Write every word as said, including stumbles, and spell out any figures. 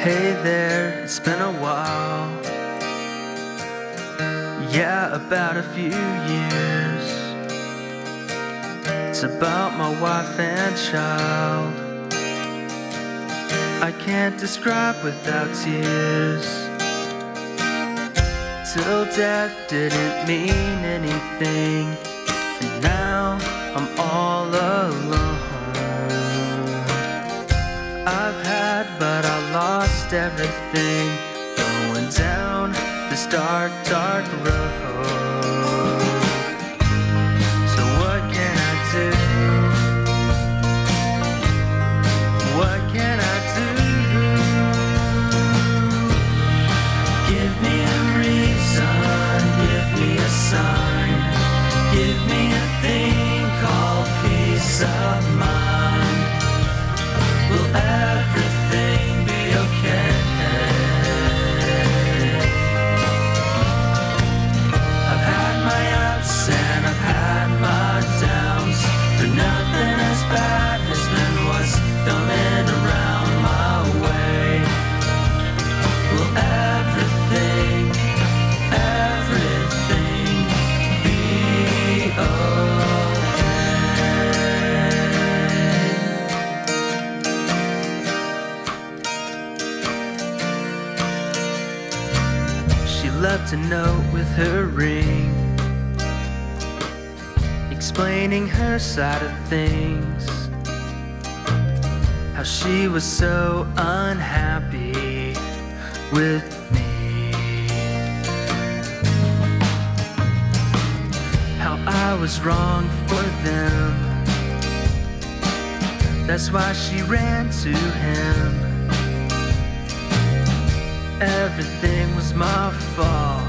Hey there, it's been a while. Yeah, about a few years. It's about my wife and child. I can't describe without tears. Till death didn't mean anything, and now I'm all alone. I've had, but I lost everything, going down this dark, dark road. So what can I do? What can I do? Give me a reason, give me a sign, give me a thing called peace of mind. Will everything be okay? I've had my ups and I've had my downs, but nothing as bad has been what's coming around my way. Will everything, everything be okay? She left a note with her ring, explaining her side of things, how she was so unhappy with me, how I was wrong for them. That's why she ran to him. Everything was my fault.